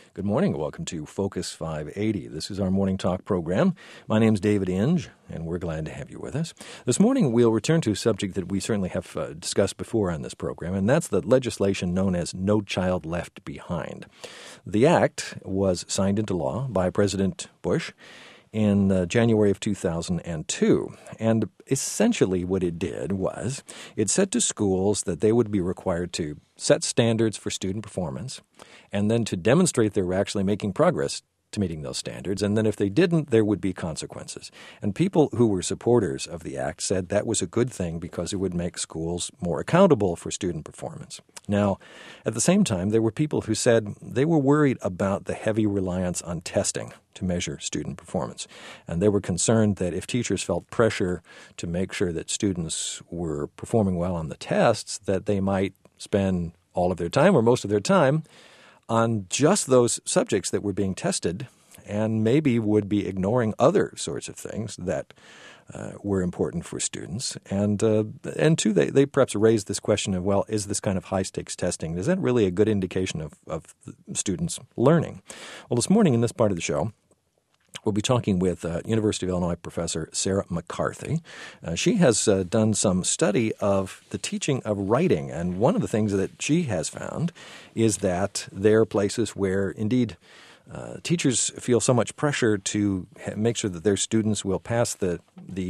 Good morning. Welcome to Focus 580. This is our morning talk program. My name is David Inge, and we're glad to have you with us. This morning, we'll return to a subject that we certainly have discussed before on this program, and that's the legislation known as No Child Left Behind. The act was signed into law by President Bush in January of 2002. And essentially what it did was it said to schools that they would be required to set standards for student performance and then to demonstrate they were actually making progress to meeting those standards. And then if they didn't, there would be consequences. And people who were supporters of the act said that was a good thing because it would make schools more accountable for student performance. Now, at the same time, there were people who said they were worried about the heavy reliance on testing to measure student performance. And they were concerned that if teachers felt pressure to make sure that students were performing well on the tests, that they might spend all of their time or most of their time on just those subjects that were being tested and maybe would be ignoring other sorts of things that were important for students. And two, they perhaps raised this question of, well, is this kind of high-stakes testing, is that really a good indication of students learning? Well, this morning in this part of the show, we'll be talking with University of Illinois professor Sarah McCarthy. She has done some study of the teaching of writing, and one of the things that she has found is that there are places where, indeed, teachers feel so much pressure to make sure that their students will pass the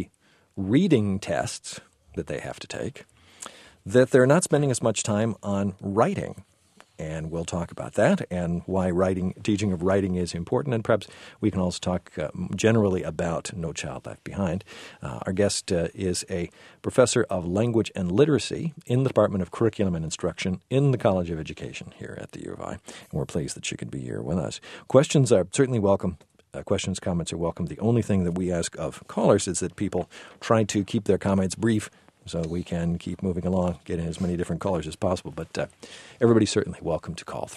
reading tests that they have to take, that they're not spending as much time on writing. And we'll talk about that and why teaching of writing is important. And perhaps we can also talk generally about No Child Left Behind. Our guest is a professor of language and literacy in the Department of Curriculum and Instruction in the College of Education here at the U of I. And we're pleased that she could be here with us. Questions are certainly welcome. Questions, comments are welcome. The only thing that we ask of callers is that people try to keep their comments brief so we can keep moving along, getting as many different callers as possible. But everybody's certainly welcome to call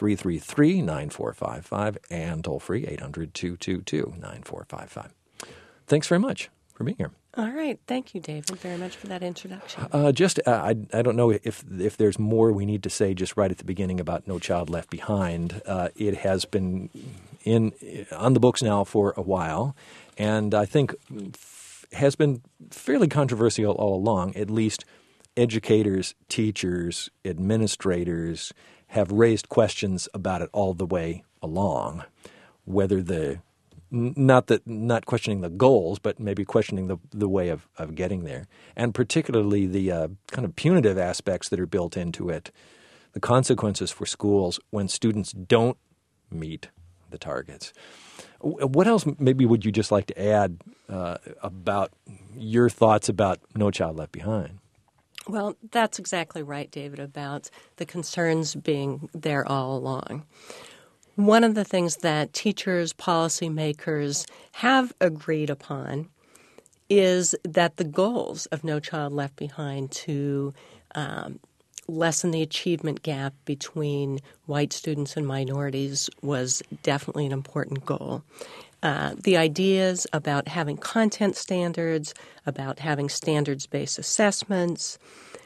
333-9455 and toll-free 800-222-9455. Thanks very much for being here. All right. Thank you, David, very much for that introduction. I don't know if there's more we need to say just right at the beginning about No Child Left Behind. It has been on the books now for a while, and I think has been fairly controversial all along. At least educators, teachers, administrators have raised questions about it all the way along, whether not questioning the goals, but maybe questioning the way of getting there, and particularly the kind of punitive aspects that are built into it, the consequences for schools when students don't meet the targets. What else maybe would you just like to add about your thoughts about No Child Left Behind? Well, that's exactly right, David, about the concerns being there all along. One of the things that teachers, policymakers have agreed upon is that the goals of No Child Left Behind to lessen the achievement gap between white students and minorities was definitely an important goal. The ideas about having content standards, about having standards-based assessments,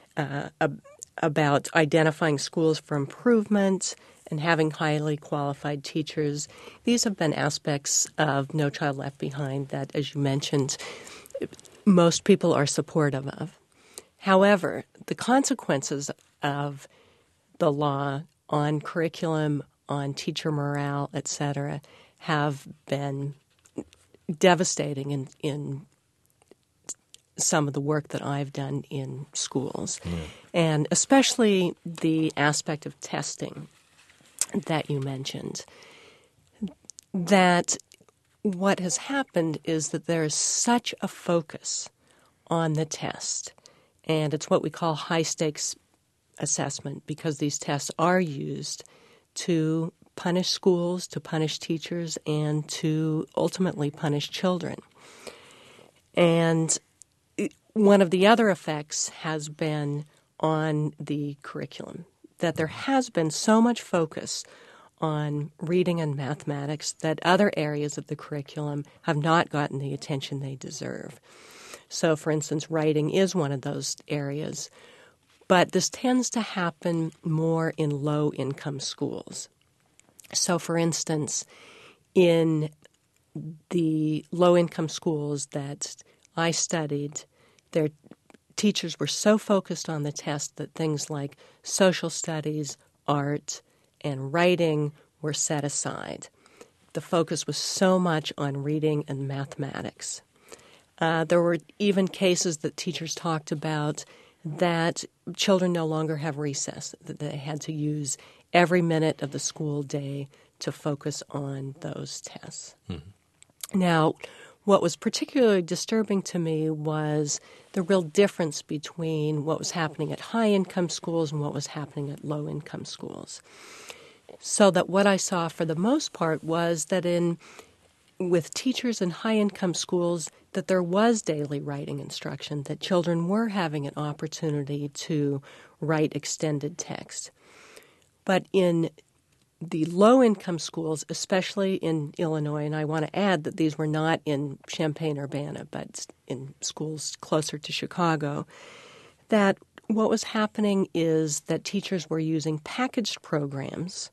about identifying schools for improvement, and having highly qualified teachers, these have been aspects of No Child Left Behind that, as you mentioned, most people are supportive of. However, the consequences of the law on curriculum, on teacher morale, et cetera, have been devastating in some of the work that I've done in schools. And especially the aspect of testing that you mentioned. That what has happened is that there is such a focus on the test, and it's what we call high-stakes assessment because these tests are used to punish schools, to punish teachers, and to ultimately punish children. And one of the other effects has been on the curriculum, that there has been so much focus on reading and mathematics that other areas of the curriculum have not gotten the attention they deserve. So, for instance, writing is one of those areas. But this tends to happen more in low-income schools. So, for instance, in the low-income schools that I studied, their teachers were so focused on the test that things like social studies, art, and writing were set aside. The focus was so much on reading and mathematics. There were even cases that teachers talked about that children no longer have recess, that they had to use every minute of the school day to focus on those tests. Mm-hmm. Now, what was particularly disturbing to me was the real difference between what was happening at high-income schools and what was happening at low-income schools. So that what I saw for the most part was that with teachers in high-income schools, that there was daily writing instruction, that children were having an opportunity to write extended text. But in the low-income schools, especially in Illinois, and I want to add that these were not in Champaign-Urbana, but in schools closer to Chicago, that what was happening is that teachers were using packaged programs,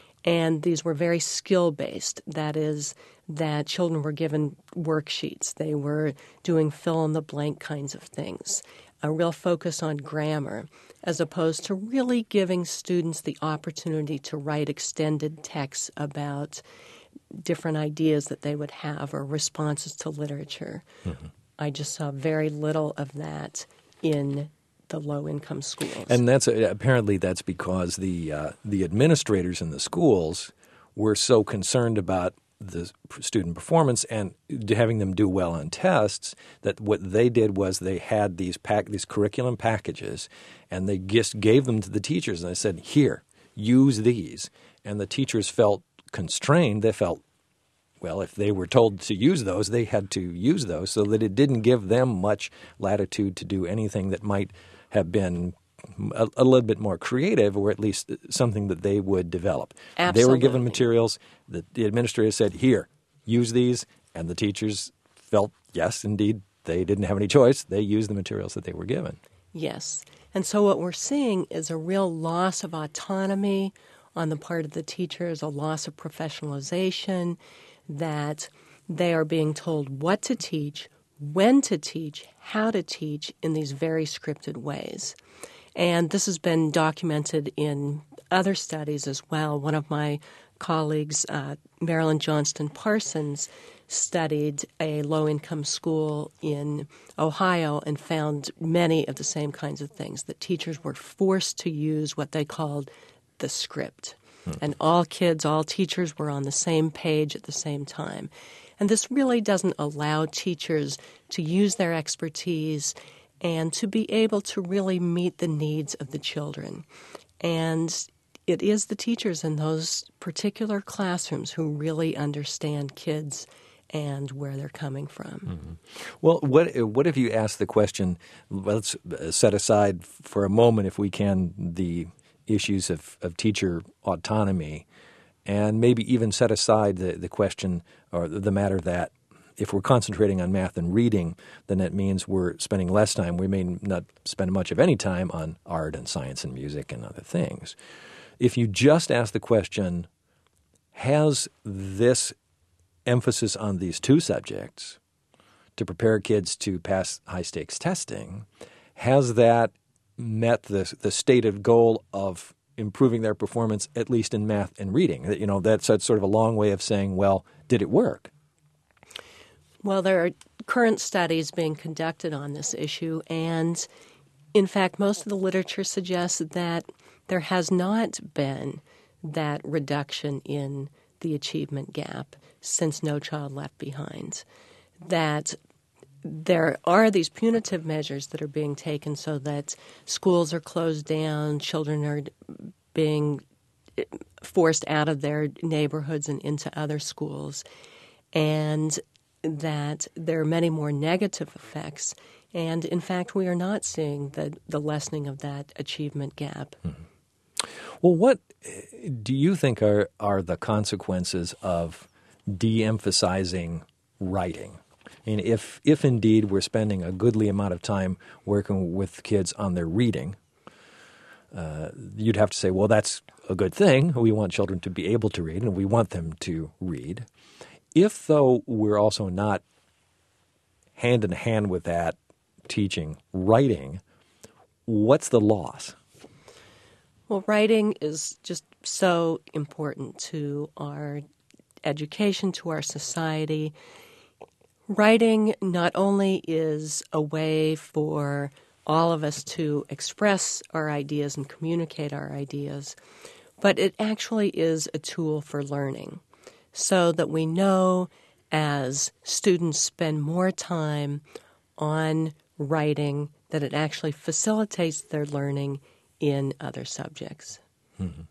and these were very skill-based. That is, that children were given worksheets. They were doing fill-in-the-blank kinds of things, a real focus on grammar, as opposed to really giving students the opportunity to write extended texts about different ideas that they would have or responses to literature. Mm-hmm. I just saw very little of that in the low-income schools. And apparently that's because the administrators in the schools were so concerned about the student performance and having them do well on tests that what they did was they had these curriculum packages and they just gave them to the teachers and they said, here, use these. And the teachers felt constrained. They felt, well, if they were told to use those, they had to use those, so that it didn't give them much latitude to do anything that might have been a little bit more creative, or at least something that they would develop. Absolutely. They were given materials. The administrator said, here, use these. And the teachers felt, yes, indeed, they didn't have any choice. They used the materials that they were given. Yes. And so what we're seeing is a real loss of autonomy on the part of the teachers, a loss of professionalization, that they are being told what to teach, when to teach, how to teach in these very scripted ways. And this has been documented in other studies as well. One of my colleagues, Marilyn Johnston Parsons, studied a low-income school in Ohio and found many of the same kinds of things, that teachers were forced to use what they called the script. And all teachers were on the same page at the same time. And this really doesn't allow teachers to use their expertise and to be able to really meet the needs of the children. And it is the teachers in those particular classrooms who really understand kids and where they're coming from. Mm-hmm. Well, what if you ask the question, let's set aside for a moment, if we can, the issues of teacher autonomy, and maybe even set aside the question or the matter that if we're concentrating on math and reading, then that means we're spending less time. We may not spend much of any time on art and science and music and other things. If you just ask the question, has this emphasis on these two subjects to prepare kids to pass high-stakes testing, has that met the stated goal of improving their performance, at least in math and reading? That's sort of a long way of saying, well, did it work? Well, there are current studies being conducted on this issue, and in fact, most of the literature suggests that there has not been that reduction in the achievement gap since No Child Left Behind. That there are these punitive measures that are being taken so that schools are closed down, children are being forced out of their neighborhoods and into other schools, and that there are many more negative effects. And in fact, we are not seeing the lessening of that achievement gap. Mm-hmm. Well, what do you think are the consequences of de-emphasizing writing? And if indeed we're spending a goodly amount of time working with kids on their reading, you'd have to say, well, that's a good thing. We want children to be able to read, and we want them to read. If, though, we're also not hand in hand with that teaching writing, what's the loss? Well, writing is just so important to our education, to our society. Writing not only is a way for all of us to express our ideas and communicate our ideas, but it actually is a tool for learning, so that we know as students spend more time on writing that it actually facilitates their learning in other subjects. Mm-hmm.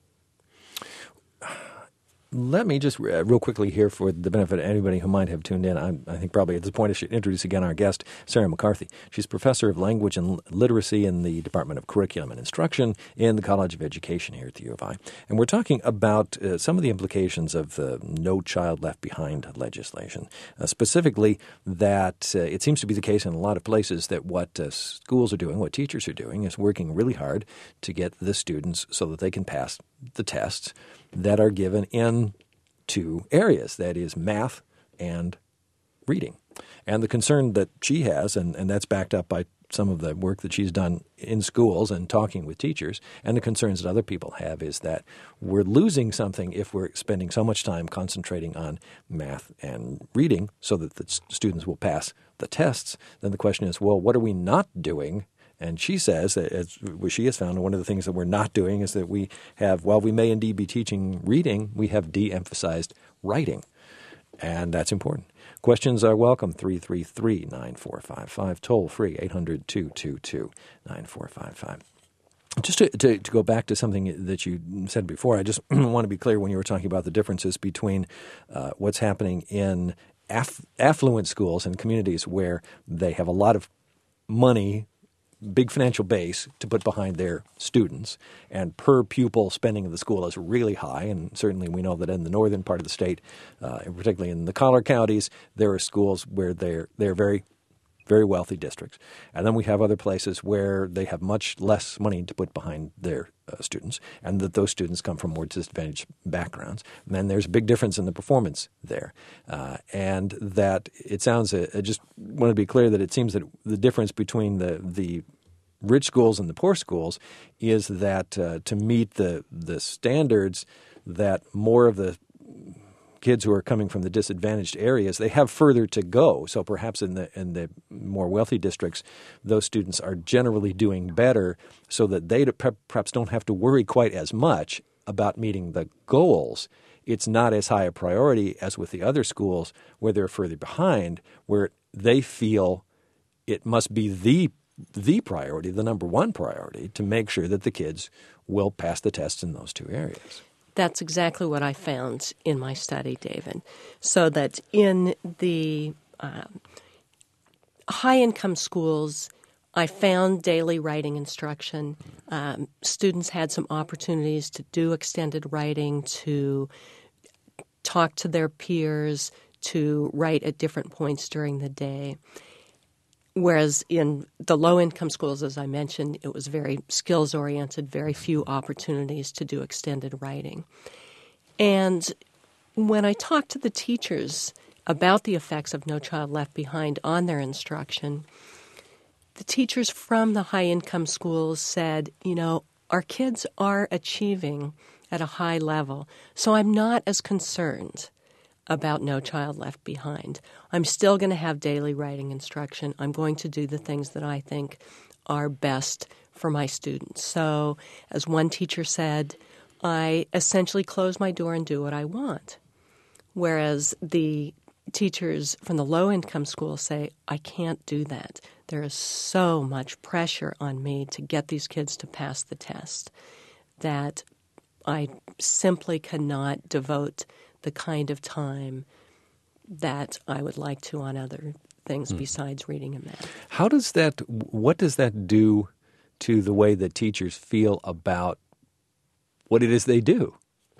Let me just real quickly here, for the benefit of anybody who might have tuned in, I think probably at this point I should introduce again our guest, Sarah McCarthy. She's professor of language and literacy in the Department of Curriculum and Instruction in the College of Education here at the U of I. And we're talking about some of the implications of the No Child Left Behind legislation, specifically that it seems to be the case in a lot of places that what schools are doing, what teachers are doing, is working really hard to get the students so that they can pass the tests that are given in two areas, that is math and reading. And the concern that she has, and that's backed up by some of the work that she's done in schools and talking with teachers, and the concerns that other people have, is that we're losing something if we're spending so much time concentrating on math and reading so that the students will pass the tests. Then the question is, well, what are we not doing? And she says that, as she has found, one of the things that we're not doing is that we have, while we may indeed be teaching reading, we have de-emphasized writing. And that's important. Questions are welcome, 333-9455, toll free, 800-222-9455. Just to go back to something that you said before, I just want to be clear when you were talking about the differences between what's happening in affluent schools and communities where they have a lot of money, big financial base to put behind their students, and per pupil spending of the school is really high. And certainly we know that in the northern part of the state, particularly in the collar counties, there are schools where they're very, very wealthy districts. And then we have other places where they have much less money to put behind their students, and that those students come from more disadvantaged backgrounds. And then there's a big difference in the performance there. And that it sounds, I just want to be clear that it seems that the difference between the rich schools and the poor schools is that to meet the standards that more of the kids who are coming from the disadvantaged areas, they have further to go. So perhaps in the more wealthy districts, those students are generally doing better, so that they perhaps don't have to worry quite as much about meeting the goals. It's not as high a priority as with the other schools where they're further behind, where they feel it must be the priority, the number one priority, to make sure that the kids will pass the tests in those two areas. That's exactly what I found in my study, David. So that in the high-income schools, I found daily writing instruction. Students had some opportunities to do extended writing, to talk to their peers, to write at different points during the day. Whereas in the low-income schools, as I mentioned, it was very skills-oriented, very few opportunities to do extended writing. And when I talked to the teachers about the effects of No Child Left Behind on their instruction, the teachers from the high-income schools said, our kids are achieving at a high level, so I'm not as concerned about No Child Left Behind. I'm still going to have daily writing instruction. I'm going to do the things that I think are best for my students. So, as one teacher said, I essentially close my door and do what I want. Whereas the teachers from the low-income schools say, I can't do that. There is so much pressure on me to get these kids to pass the test that I simply cannot devote the kind of time that I would like to on other things besides reading and math. What does that do to the way that teachers feel about what it is they do?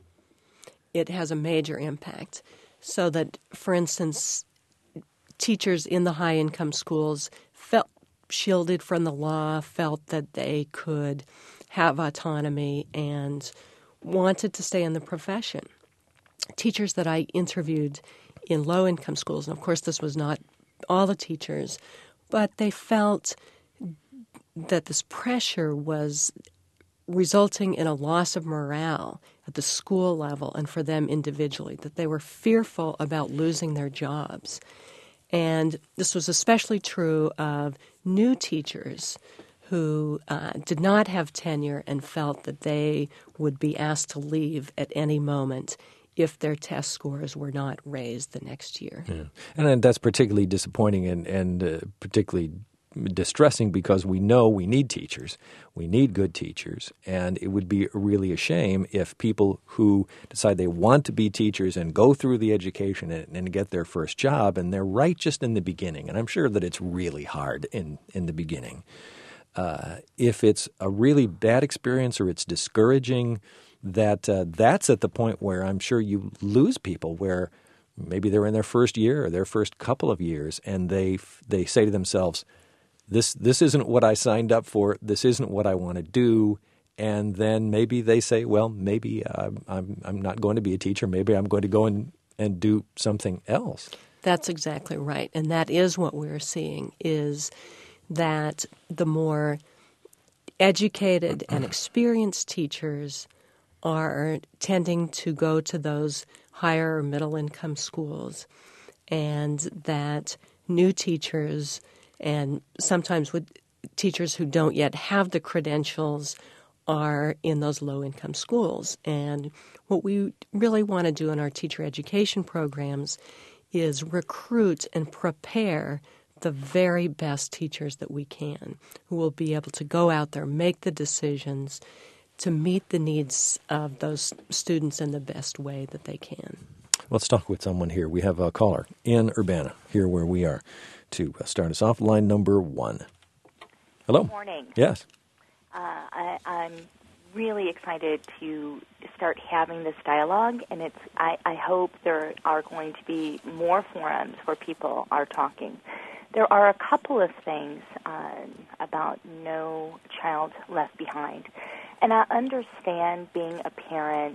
It has a major impact. So that, for instance, teachers in the high-income schools felt shielded from the law, felt that they could have autonomy and wanted to stay in the profession. Teachers that I interviewed in low-income schools, and of course this was not all the teachers, but they felt that this pressure was resulting in a loss of morale at the school level and for them individually, that they were fearful about losing their jobs. And this was especially true of new teachers who did not have tenure and felt that they would be asked to leave at any moment if their test scores were not raised the next year. Yeah. And that's particularly disappointing and particularly distressing because we know we need teachers. We need good teachers. And it would be really a shame if people who decide they want to be teachers and go through the education and get their first job, and they're right just in the beginning. And I'm sure that it's really hard in the beginning. If it's a really bad experience or it's discouraging, that's at the point where I'm sure you lose people, where maybe they're in their first year or their first couple of years, and they say to themselves, This isn't what I signed up for. This isn't what I want to do. And then maybe they say, well, maybe I'm not going to be a teacher. Maybe I'm going to go and do something else. That's exactly right. And that is what we're seeing, is that the more educated and experienced teachers are tending to go to those higher or middle-income schools, and that new teachers and sometimes with teachers who don't yet have the credentials are in those low-income schools. And what we really want to do in our teacher education programs is recruit and prepare the very best teachers that we can, who will be able to go out there, make the decisions to meet the needs of those students in the best way that they can. Let's talk with someone here. We have a caller in Urbana here where we are. To start us off, line number 1. Hello. Good morning. Yes. I'm really excited to start having this dialogue, and I hope there are going to be more forums where people are talking. There are a couple of things about No Child Left Behind, and I understand, being a parent,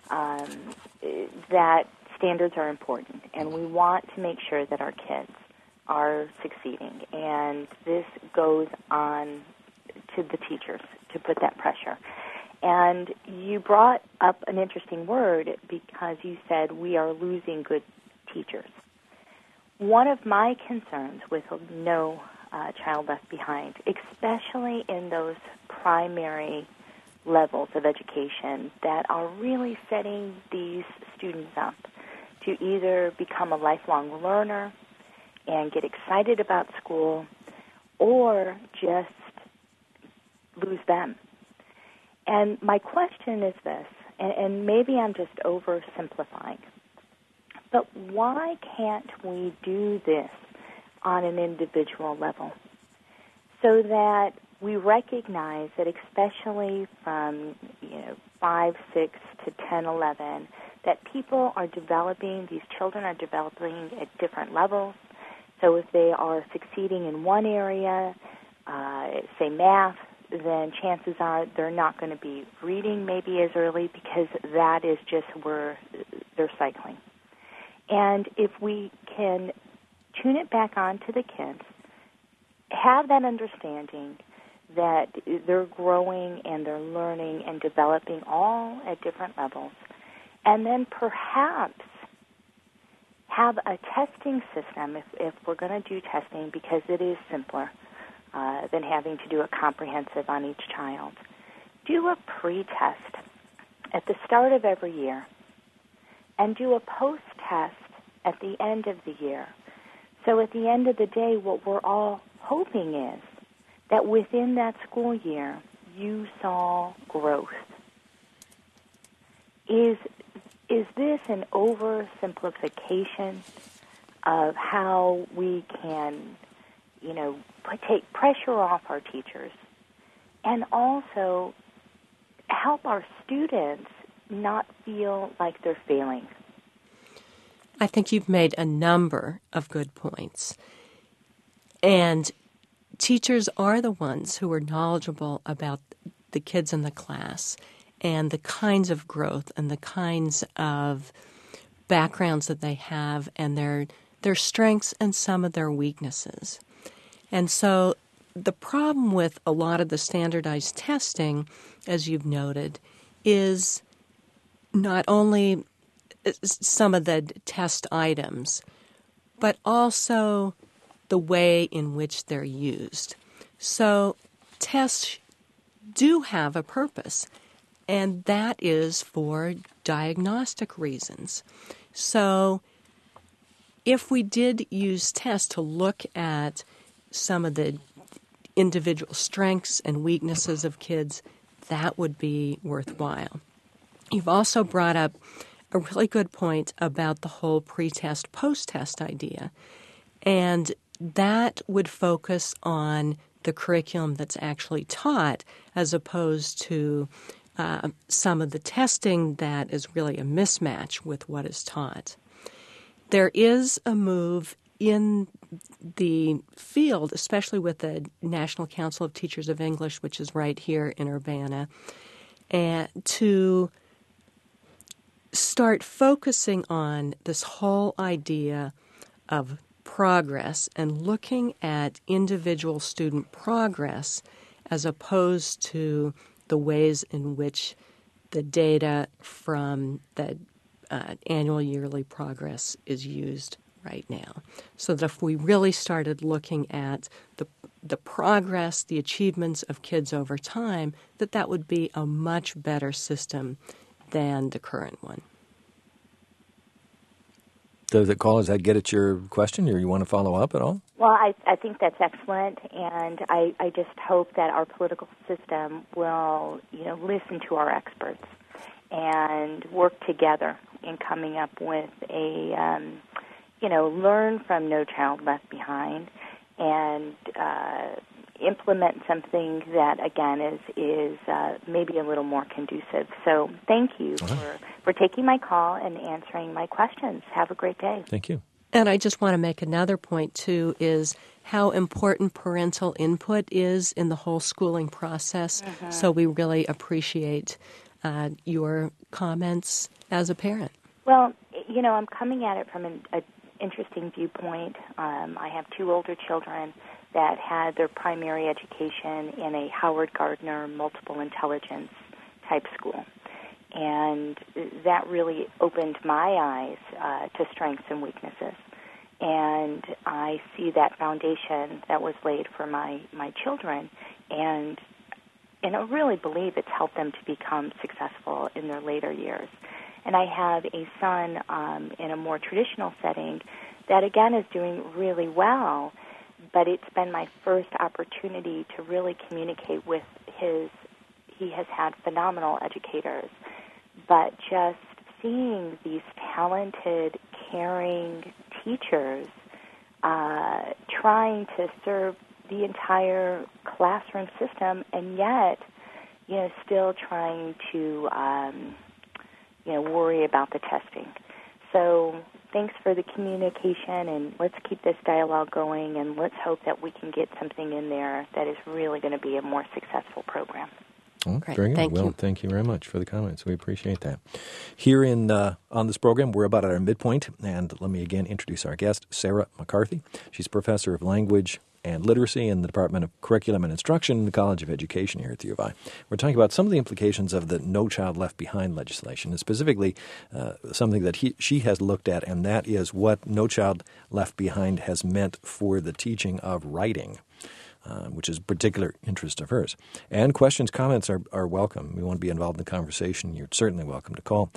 that standards are important, and we want to make sure that our kids are succeeding, and this goes on to the teachers to put that pressure. And you brought up an interesting word because you said we are losing good teachers. One of my concerns with No Child Left Behind, especially in those primary levels of education that are really setting these students up to either become a lifelong learner and get excited about school, or just lose them. And my question is this, and maybe I'm just oversimplifying, but why can't we do this on an individual level so that we recognize that, especially from 5, 6 to 10, 11, that people are developing, these children are developing at different levels. So if they are succeeding in one area, say math, then chances are they're not going to be reading maybe as early because that is just where they're cycling. And if we can tune it back on to the kids, have that understanding that they're growing and they're learning and developing all at different levels, and then perhaps have a testing system if we're going to do testing, because it is simpler than having to do a comprehensive on each child. Do a pre-test at the start of every year and do a post-test at the end of the year. So at the end of the day, what we're all hoping is that within that school year, you saw growth. Is this an oversimplification of how we can, take pressure off our teachers and also help our students not feel like they're failing? I think you've made a number of good points. And teachers are the ones who are knowledgeable about the kids in the class and the kinds of growth and the kinds of backgrounds that they have and their strengths and some of their weaknesses. And so the problem with a lot of the standardized testing, as you've noted, is not only some of the test items, but also the way in which they're used. So tests do have a purpose, and that is for diagnostic reasons. So if we did use tests to look at some of the individual strengths and weaknesses of kids, that would be worthwhile. You've also brought up a really good point about the whole pre-test, post-test idea. And that would focus on the curriculum that's actually taught as opposed to some of the testing that is really a mismatch with what is taught. There is a move in the field, especially with the National Council of Teachers of English, which is right here in Urbana, and to start focusing on this whole idea of progress and looking at individual student progress as opposed to the ways in which the data from the annual yearly progress is used right now. So that if we really started looking at the progress, the achievements of kids over time, that would be a much better system than the current one. Does that get at your question, or you want to follow up at all? Well, I think that's excellent, and I just hope that our political system will, listen to our experts and work together in coming up with a, learn from No Child Left Behind and implement something that, again, is maybe a little more conducive. So thank you for taking my call and answering my questions. Have a great day. Thank you. And I just want to make another point, too, is how important parental input is in the whole schooling process. Mm-hmm. So we really appreciate your comments as a parent. Well, I'm coming at it from an interesting viewpoint. I have two older children that had their primary education in a Howard Gardner multiple intelligence type school. And that really opened my eyes to strengths and weaknesses. And I see that foundation that was laid for my children, and I really believe it's helped them to become successful in their later years. And I have a son in a more traditional setting that, again, is doing really well, but it's been my first opportunity to really communicate with he has had phenomenal educators, but just seeing these talented, caring teachers trying to serve the entire classroom system, and yet, still trying to, worry about the testing. So thanks for the communication, and let's keep this dialogue going, and let's hope that we can get something in there that is really going to be a more successful program. Oh, very good. Thank you very much for the comments. We appreciate that. Here on this program, we're about at our midpoint, and let me again introduce our guest, Sarah McCarthy. She's professor of language and literacy in the Department of Curriculum and Instruction in the College of Education here at the U of I. We're talking about some of the implications of the No Child Left Behind legislation, and specifically something that she has looked at, and that is what No Child Left Behind has meant for the teaching of writing, which is a particular interest of hers. And questions, comments are welcome. We want to be involved in the conversation. You're certainly welcome to call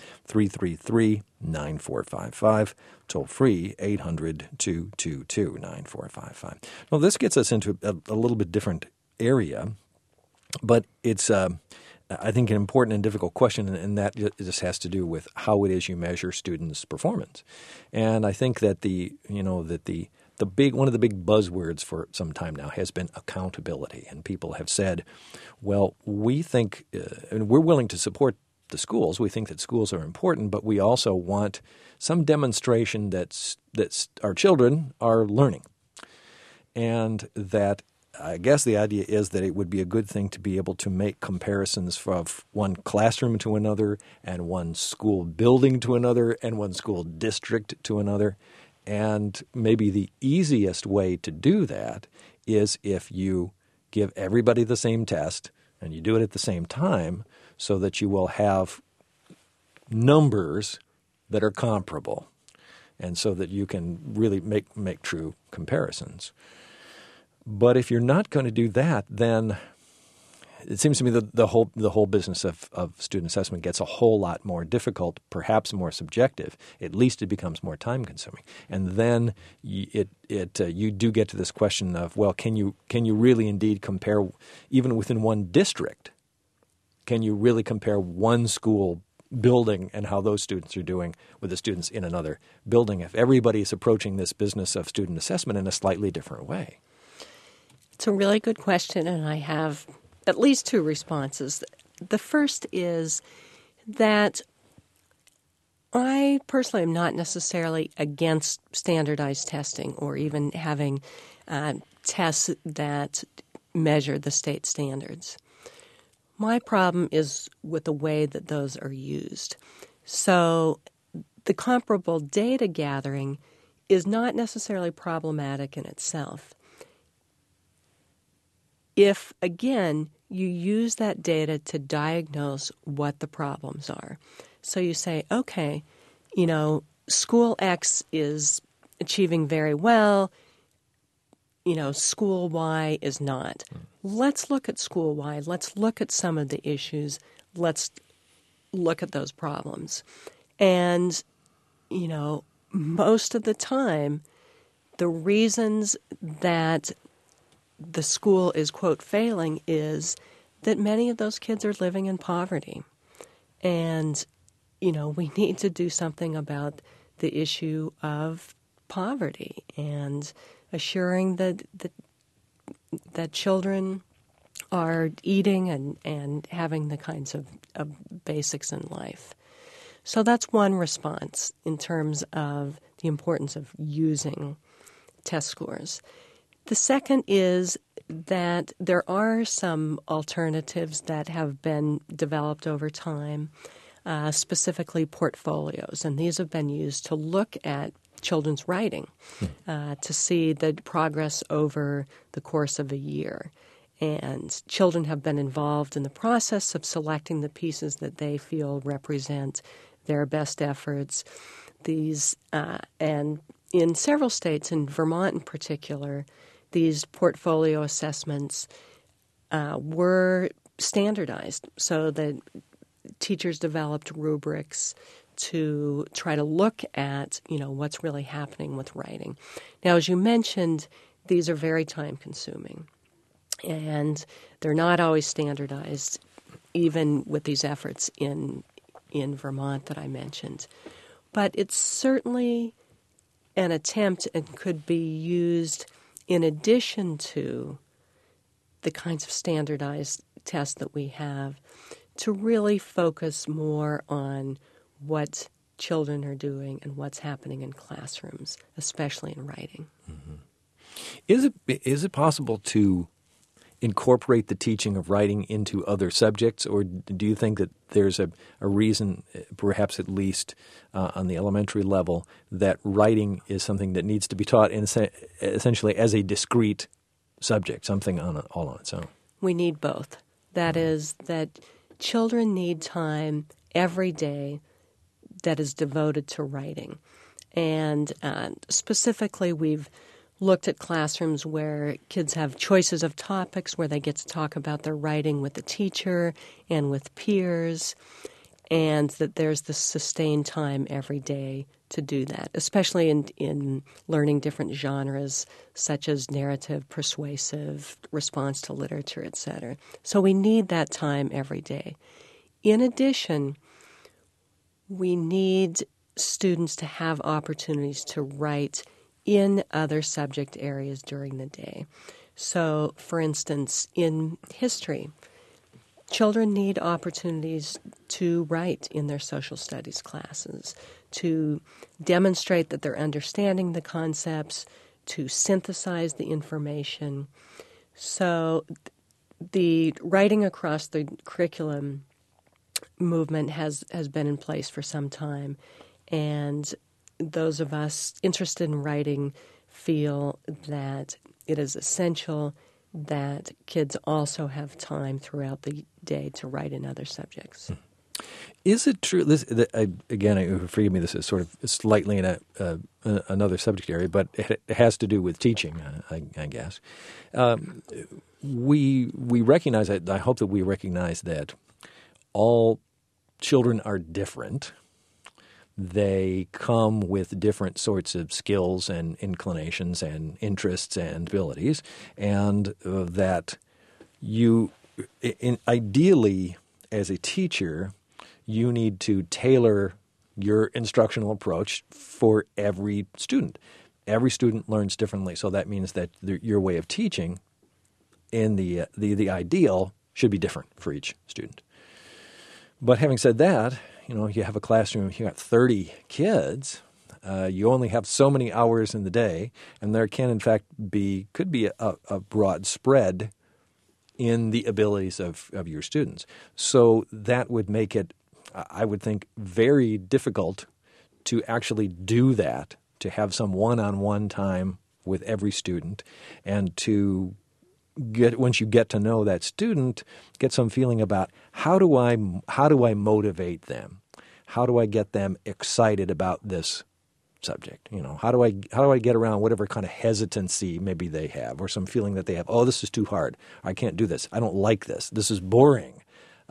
333-9455, toll free 800-222-9455. Well, this gets us into a little bit different area, but it's I think an important and difficult question, and that just has to do with how it is you measure students' performance. And I think that one of the big buzzwords for some time now has been accountability. And people have said, well, we think, and we're willing to support the schools. We think that schools are important, but we also want some demonstration that our children are learning. And that I guess the idea is that it would be a good thing to be able to make comparisons from one classroom to another and one school building to another and one school district to another. And maybe the easiest way to do that is if you give everybody the same test and you do it at the same time so that you will have numbers that are comparable and so that you can really make true comparisons. But if you're not going to do that, then it seems to me that the whole business of student assessment gets a whole lot more difficult, perhaps more subjective. At least it becomes more time consuming, and then you do get to this question of, well, can you really indeed compare even within one district? Can you really compare one school building and how those students are doing with the students in another building if everybody is approaching this business of student assessment in a slightly different way? It's a really good question, and I have at least two responses. The first is that I personally am not necessarily against standardized testing or even having tests that measure the state standards. My problem is with the way that those are used. So the comparable data gathering is not necessarily problematic in itself. If, again, you use that data to diagnose what the problems are. So you say, okay, school X is achieving very well, school Y is not. Let's look at school Y. Let's look at some of the issues. Let's look at those problems. And, most of the time, the reasons that the school is, quote, failing is that many of those kids are living in poverty. And, we need to do something about the issue of poverty and assuring that children are eating and having the kinds of basics in life. So that's one response in terms of the importance of using test scores. The second is that there are some alternatives that have been developed over time, specifically portfolios, and these have been used to look at children's writing to see the progress over the course of a year. And children have been involved in the process of selecting the pieces that they feel represent their best efforts. These and in several states, in Vermont in particular, these portfolio assessments were standardized so that teachers developed rubrics to try to look at, what's really happening with writing. Now, as you mentioned, these are very time-consuming, and they're not always standardized, even with these efforts in Vermont that I mentioned. But it's certainly an attempt and could be used in addition to the kinds of standardized tests that we have to really focus more on what children are doing and what's happening in classrooms, especially in writing. Mm-hmm. Is it possible to incorporate the teaching of writing into other subjects, or do you think that there's a reason, perhaps at least on the elementary level, that writing is something that needs to be taught essentially as a discrete subject, something all on its own? We need both. That is, that children need time every day that is devoted to writing. And specifically, we've looked at classrooms where kids have choices of topics, where they get to talk about their writing with the teacher and with peers, and that there's this sustained time every day to do that, especially in learning different genres such as narrative, persuasive, response to literature, etc. So we need that time every day. In addition, we need students to have opportunities to write in other subject areas during the day. So, for instance, in history, children need opportunities to write in their social studies classes, to demonstrate that they're understanding the concepts, to synthesize the information. So the writing across the curriculum movement has been in place for some time, and those of us interested in writing feel that it is essential that kids also have time throughout the day to write in other subjects. Is it true? Again, forgive me. This is sort of slightly in another subject area, but it has to do with teaching, I guess. We recognize. I hope that we recognize that all children are different. They come with different sorts of skills and inclinations and interests and abilities, and that ideally, as a teacher, you need to tailor your instructional approach for every student. Every student learns differently, so that means that your way of teaching in the ideal should be different for each student. But having said that, you have a classroom, you got 30 kids, you only have so many hours in the day, and there can in fact could be a broad spread in the abilities of your students. So that would make it, I would think, very difficult to actually do that, to have some one-on-one time with every student, and to once you get to know that student, get some feeling about how do I motivate them? How do I get them excited about this subject? How do I get around whatever kind of hesitancy maybe they have, or some feeling that they have? Oh, this is too hard. I can't do this. I don't like this. This is boring.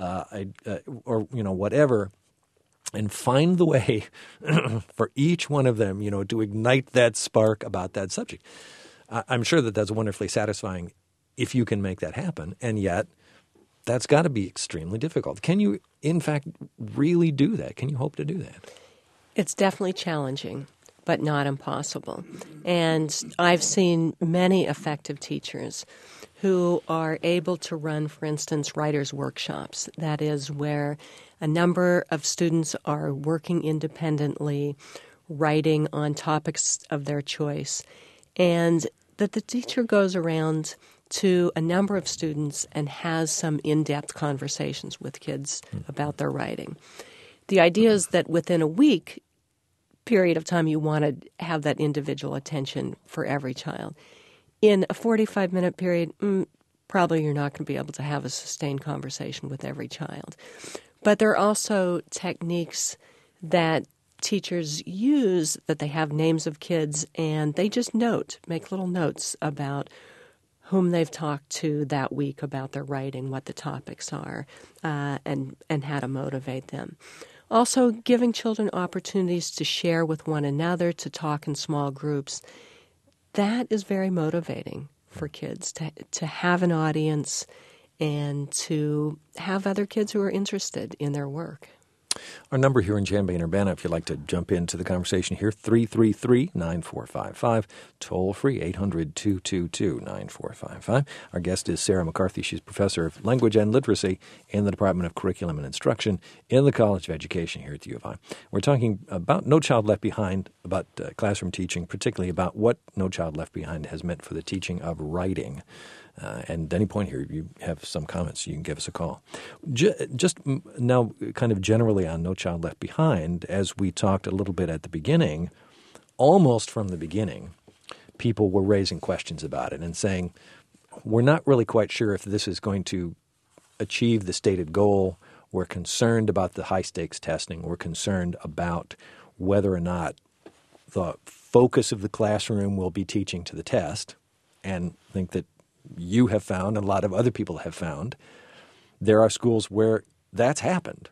Or whatever. And find the way for each one of them, to ignite that spark about that subject. I'm sure that that's wonderfully satisfying if you can make that happen, and yet that's got to be extremely difficult. Can you, in fact, really do that? Can you hope to do that? It's definitely challenging, but not impossible. And I've seen many effective teachers who are able to run, for instance, writers' workshops. That is where a number of students are working independently, writing on topics of their choice, and that the teacher goes around to a number of students and has some in-depth conversations with kids about their writing. The idea is that within a week period of time, you want to have that individual attention for every child. In a 45-minute period, probably you're not going to be able to have a sustained conversation with every child. But there are also techniques that teachers use, that they have names of kids and they just make little notes about whom they've talked to that week about their writing, what the topics are, and how to motivate them. Also, giving children opportunities to share with one another, to talk in small groups, that is very motivating for kids, to have an audience and to have other kids who are interested in their work. Our number here in Champaign-Urbana, if you'd like to jump into the conversation here, 333-9455, toll-free, 800-222-9455. Our guest is Sarah McCarthy. She's professor of language and literacy in the Department of Curriculum and Instruction in the College of Education here at the U of I. We're talking about No Child Left Behind, about classroom teaching, particularly about what No Child Left Behind has meant for the teaching of writing. And at any point here, if you have some comments, you can give us a call. Just now, kind of generally on No Child Left Behind, as we talked a little bit at the beginning, almost from the beginning, people were raising questions about it and saying, we're not really quite sure if this is going to achieve the stated goal. We're concerned about the high-stakes testing. We're concerned about whether or not the focus of the classroom will be teaching to the test, and think that you have found, and a lot of other people have found, there are schools where that's happened.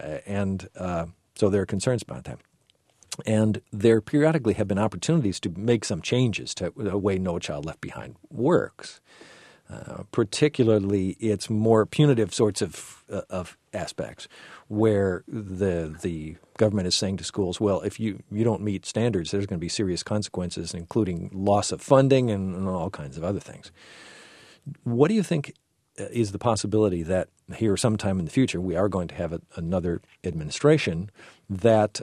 So there are concerns about that. And there periodically have been opportunities to make some changes to the way No Child Left Behind works. Particularly its more punitive sorts of aspects, where the government is saying to schools, well, if you don't meet standards, there's going to be serious consequences, including loss of funding and all kinds of other things. What do you think is the possibility that here sometime in the future we are going to have another administration that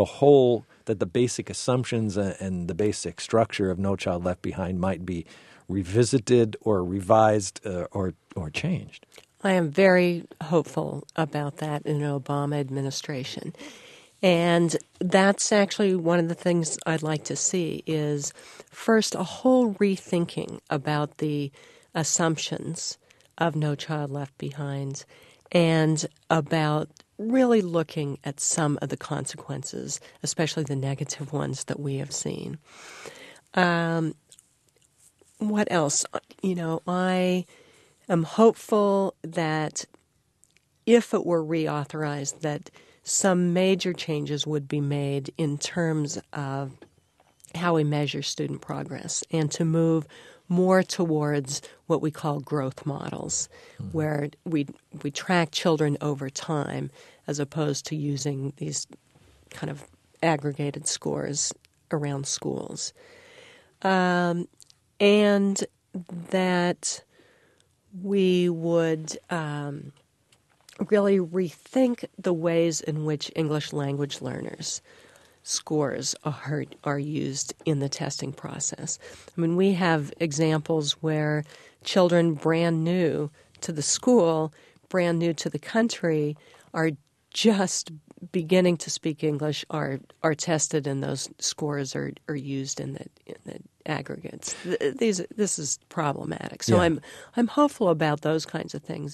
the basic assumptions and the basic structure of No Child Left Behind might be revisited or revised or changed? I am very hopeful about that in an Obama administration. And that's actually one of the things I'd like to see is, first, a whole rethinking about the assumptions of No Child Left Behind and about really looking at some of the consequences, especially the negative ones that we have seen. What else? I am hopeful that if it were reauthorized, that some major changes would be made in terms of how we measure student progress and to move more towards what we call growth models, where we track children over time as opposed to using these kind of aggregated scores around schools. And that we would really rethink the ways in which English language learners' scores are used in the testing process. I mean, we have examples where children brand new to the school, brand new to the country, are just beginning to speak English, are tested, and those scores are used in the aggregates. This is problematic. So Yeah. I'm hopeful about those kinds of things.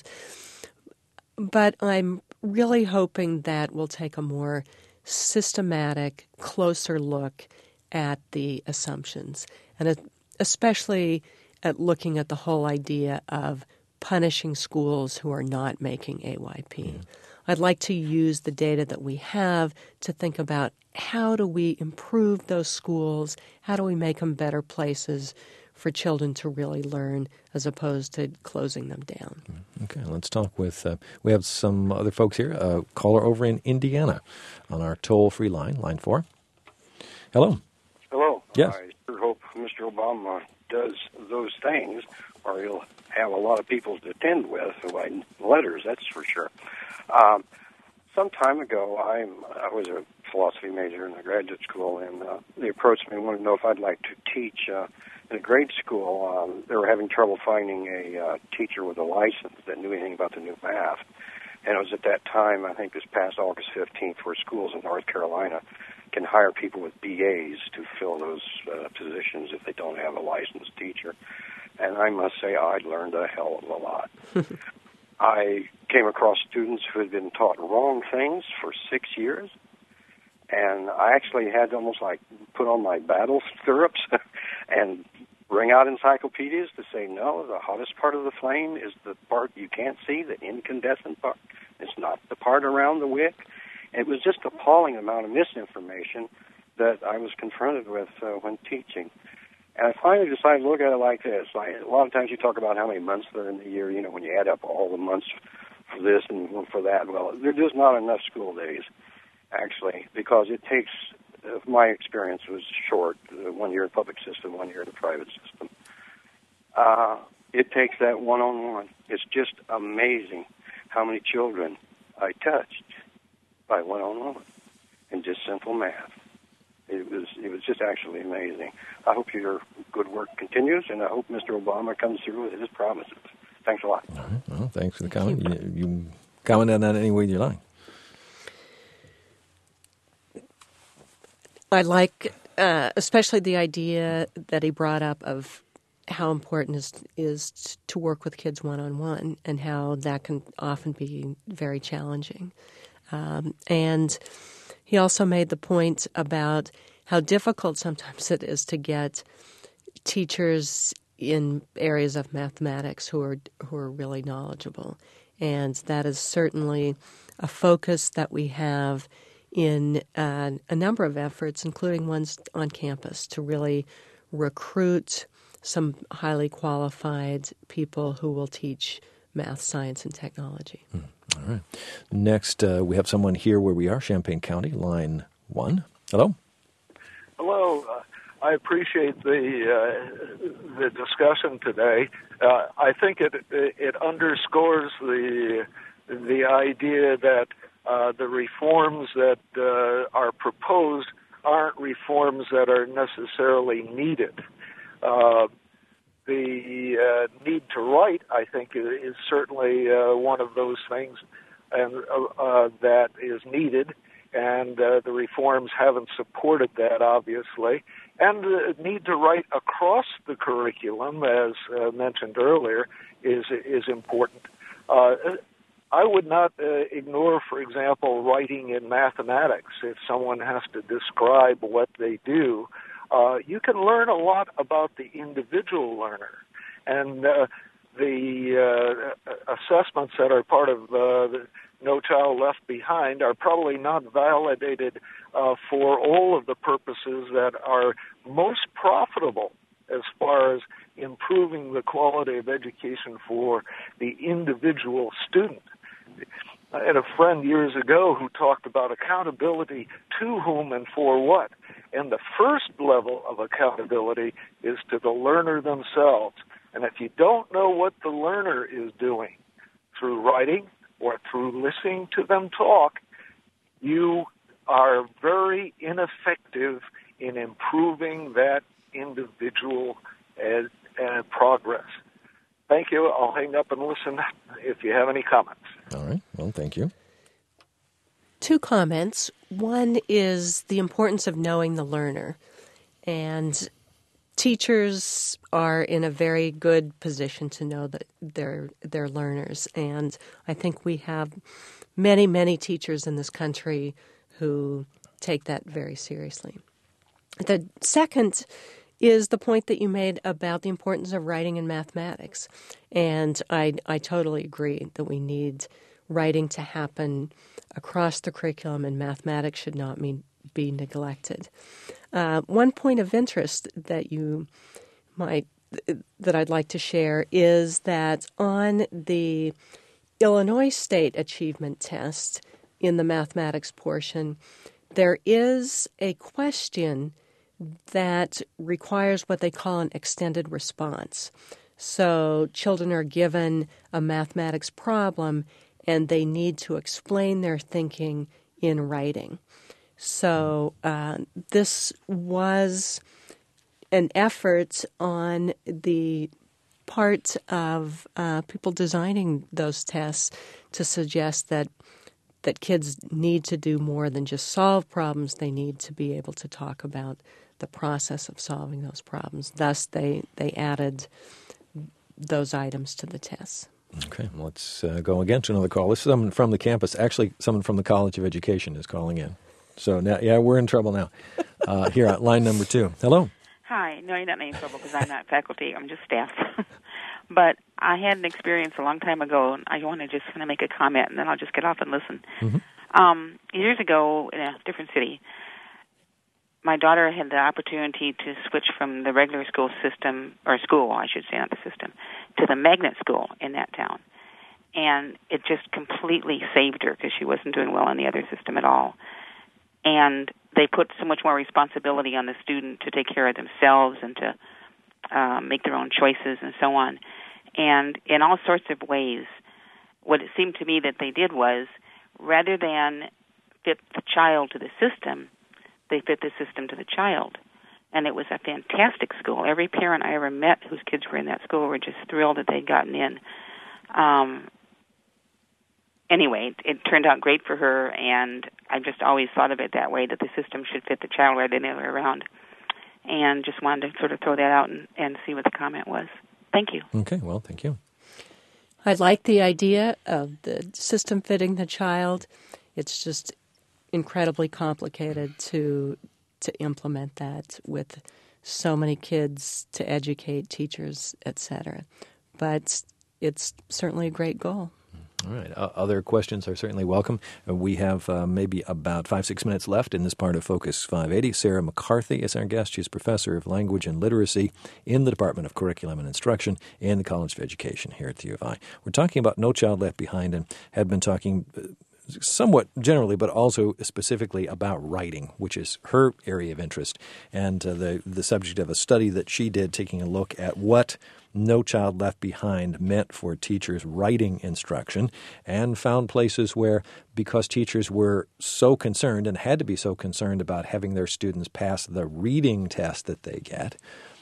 But I'm really hoping that we'll take a more systematic, closer look at the assumptions, and especially at looking at the whole idea of punishing schools who are not making AYP. I'd like to use the data that we have to think about how do we improve those schools, how do we make them better places for children to really learn as opposed to closing them down. Okay, let's talk with, we have some other folks here. A caller over in Indiana on our toll-free line 4. Hello. Hello. Yes. I sure hope Mr. Obama does those things, or he'll have a lot of people to attend with who write letters, that's for sure. Some time ago, I was a philosophy major in a graduate school, and they approached me and wanted to know if I'd like to teach in a grade school. They were having trouble finding a teacher with a license that knew anything about the new math. And it was at that time, I think this past August 15th, where schools in North Carolina can hire people with BAs to fill those positions if they don't have a licensed teacher. And I must say, I learned a hell of a lot. I came across students who had been taught wrong things for 6 years, and I actually had to almost like put on my battle stirrups and bring out encyclopedias to say, no, the hottest part of the flame is the part you can't see, the incandescent part. It's not the part around the wick. It was just appalling amount of misinformation that I was confronted with when teaching. And I finally decided to look at it like this. A lot of times you talk about how many months there are in the year, when you add up all the months for this and for that. Well, there's just not enough school days, actually, because it takes, my experience was short, 1 year in public system, 1 year in the private system. It takes that one-on-one. It's just amazing how many children I touched by one-on-one in just simple math. It was just actually amazing. I hope your good work continues, and I hope Mr. Obama comes through with his promises. Thanks a lot. All right. Well, thanks for the comment. You comment on that any way you like. I like especially the idea that he brought up of how important is to work with kids one-on-one and how that can often be very challenging. And he also made the point about how difficult sometimes it is to get teachers in areas of mathematics who are really knowledgeable. And that is certainly a focus that we have in a number of efforts, including ones on campus, to really recruit some highly qualified people who will teach math, science, and technology. All right. Next, we have someone here where we are, Champaign County, line 1. Hello. Hello. I appreciate the discussion today. I think it underscores the idea that the reforms that are proposed aren't reforms that are necessarily needed. the need to write, I think, is certainly one of those things and that is needed, and the reforms haven't supported that, obviously. And the need to write across the curriculum, as mentioned earlier, is important. I would not ignore, for example, writing in mathematics. If someone has to describe what they do, you can learn a lot about the individual learner. And the assessments that are part of the No Child Left Behind are probably not validated for all of the purposes that are most profitable as far as improving the quality of education for the individual student. I had a friend years ago who talked about accountability to whom and for what. And the first level of accountability is to the learner themselves. And if you don't know what the learner is doing through writing or through listening to them talk, you are very ineffective in improving that individual progress. Thank you. I'll hang up and listen if you have any comments. All right. Well, thank you. 2 comments. One is the importance of knowing the learner. And teachers are in a very good position to know that they're learners. And I think we have many, many teachers in this country who take that very seriously. The second is the point that you made about the importance of writing in mathematics. And I totally agree that we need writing to happen across the curriculum, and mathematics should not be neglected. One point of interest that I'd like to share is that on the Illinois State Achievement Test in the mathematics portion, there is a question that requires what they call an extended response. So children are given a mathematics problem and they need to explain their thinking in writing. So this was an effort on the part of people designing those tests to suggest that kids need to do more than just solve problems. They need to be able to talk about the process of solving those problems. Thus, they added those items to the tests. Okay, let's go again to another call. This is someone from the campus. Actually, someone from the College of Education is calling in. So now, we're in trouble now. Here at line number 2. Hello. Hi. No, you're not in any trouble because I'm not faculty. I'm just staff. But I had an experience a long time ago, and I want to just kind of make a comment, and then I'll just get off and listen. Mm-hmm. Years ago, in a different city, my daughter had the opportunity to switch from the regular school system, or school, I should say, not the system, to the magnet school in that town. And it just completely saved her because she wasn't doing well in the other system at all. And they put so much more responsibility on the student to take care of themselves and to make their own choices and so on. And in all sorts of ways, what it seemed to me that they did was, rather than fit the child to the system, they fit the system to the child. And it was a fantastic school. Every parent I ever met whose kids were in that school were just thrilled that they'd gotten in. Anyway, it turned out great for her, and I just always thought of it that way, that the system should fit the child rather than the other way around. And just wanted to sort of throw that out and see what the comment was. Thank you. Okay, well, thank you. I like the idea of the system fitting the child. It's just incredibly complicated to implement that with so many kids to educate, teachers, etc. But it's certainly a great goal. All right. Other questions are certainly welcome. We have maybe about 5-6 minutes left in this part of Focus 580. Sarah McCarthy is our guest. She's professor of language and literacy in the Department of Curriculum and Instruction in the College of Education here at the U of I. We're talking about No Child Left Behind and had been talking somewhat generally, but also specifically about writing, which is her area of interest, and the subject of a study that she did taking a look at what No Child Left Behind meant for teachers' writing instruction, and found places where, because teachers were so concerned and had to be so concerned about having their students pass the reading test that they get,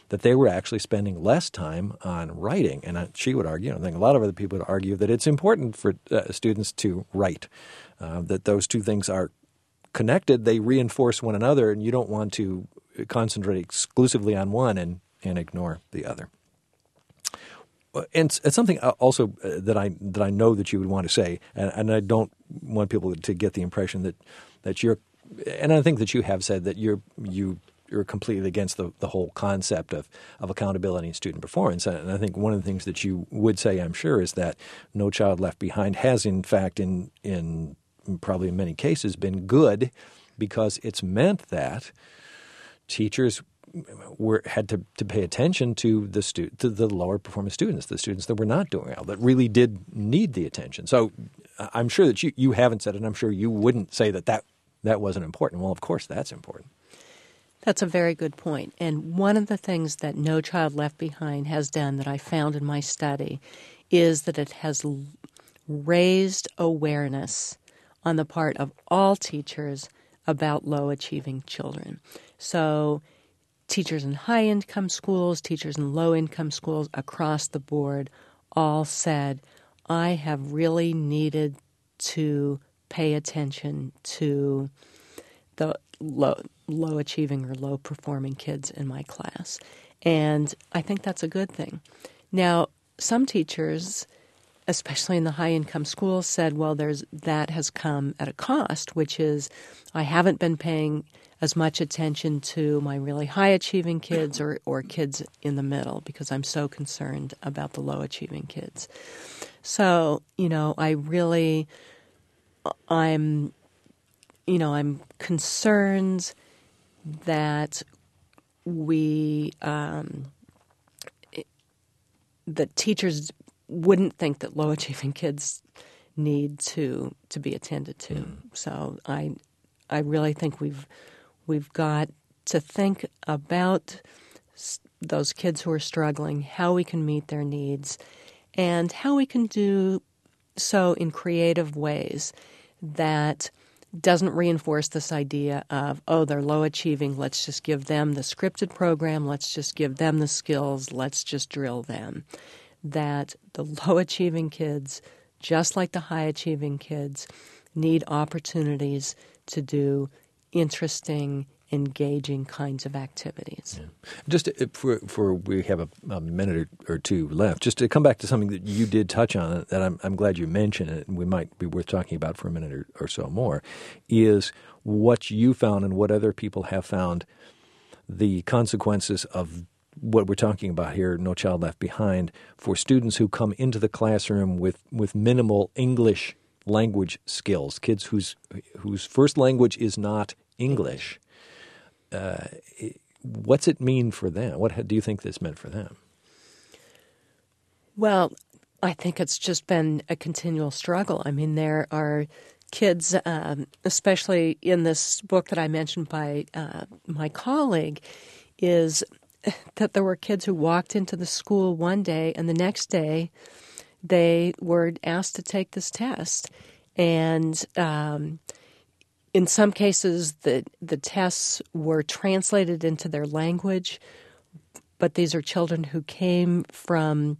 that they were actually spending less time on writing. And she would argue, and I think a lot of other people would argue, that it's important for students to write, that those two things are connected. They reinforce one another, and you don't want to concentrate exclusively on one and ignore the other. And it's something also that I know that you would want to say, and I don't want people to get the impression that you're, and I think that you have said that you're completely against the whole concept of accountability and student performance. And I think one of the things that you would say, I'm sure, is that No Child Left Behind has, in fact, in probably in many cases, been good, because it's meant that teachers had to pay attention to the lower performing students, the students that were not doing well, that really did need the attention. So I'm sure that you haven't said it, and I'm sure you wouldn't say that wasn't important. Well, of course that's important. That's a very good point. And one of the things that No Child Left Behind has done that I found in my study is that it has raised awareness on the part of all teachers about low-achieving children. So teachers in high-income schools, teachers in low-income schools across the board all said, I have really needed to pay attention to the low-achieving or low-performing kids in my class. And I think that's a good thing. Now, some teachers, especially in the high-income schools, said, well, that has come at a cost, which is I haven't been paying as much attention to my really high-achieving kids or kids in the middle because I'm so concerned about the low-achieving kids. So, I'm concerned that that teachers wouldn't think that low-achieving kids need to be attended to. So I really think we've got to think about those kids who are struggling, how we can meet their needs, and how we can do so in creative ways that doesn't reinforce this idea of, they're low-achieving, let's just give them the scripted program, let's just give them the skills, let's just drill them. That the low-achieving kids, just like the high-achieving kids, need opportunities to do interesting, engaging kinds of activities. Yeah. Just for we have a minute or two left, just to come back to something that you did touch on that I'm glad you mentioned it, and we might be worth talking about for a minute or so more, is what you found and what other people have found the consequences of what we're talking about here, No Child Left Behind, for students who come into the classroom with minimal English language skills, kids whose first language is not English. What's it mean for them? What do you think this meant for them? Well, I think it's just been a continual struggle. I mean, there are kids, especially in this book that I mentioned by my colleague, is that there were kids who walked into the school one day and the next day they were asked to take this test. And in some cases, the tests were translated into their language, but these are children who came from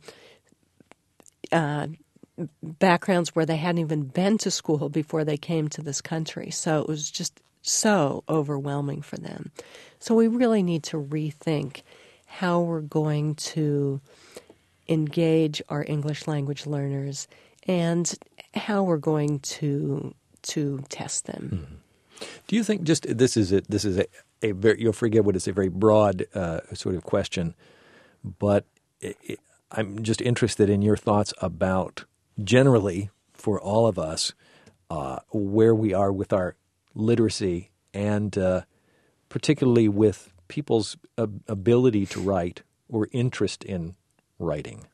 backgrounds where they hadn't even been to school before they came to this country. So it was just so overwhelming for them. So we really need to rethink how we're going to engage our English language learners and how we're going to test them. Mm-hmm. Do you think this is a very, you'll forget what is a very broad sort of question, but I'm just interested in your thoughts about generally for all of us where we are with our literacy and particularly with people's ability to write or interest in writing.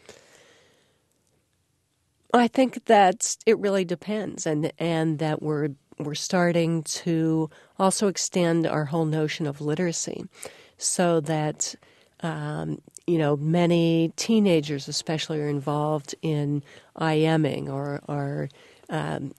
I think that it really depends, and that we're starting to also extend our whole notion of literacy, so that many teenagers, especially, are involved in IMing or are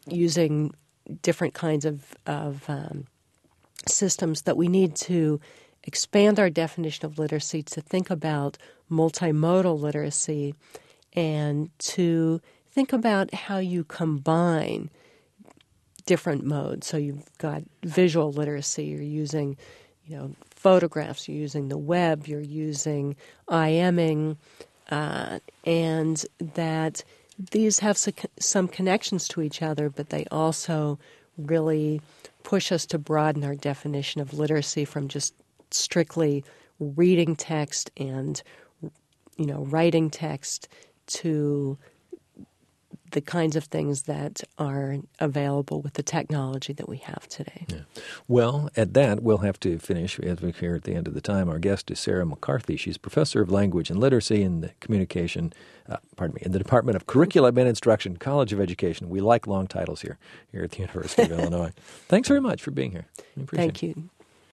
using different kinds of systems that we need to expand our definition of literacy to think about multimodal literacy and to think about how you combine different modes. So you've got visual literacy, you're using, photographs, you're using the web, you're using IMing, and that these have some connections to each other, but they also really push us to broaden our definition of literacy from just strictly reading text and, writing text to the kinds of things that are available with the technology that we have today. Yeah. Well, at that, we'll have to finish as we hear at the end of the time. Our guest is Sarah McCarthy. She's professor of language and literacy in the in the Department of Curriculum and Instruction, College of Education. We like long titles here at the University of Illinois. Thanks very much for being here. Thank you.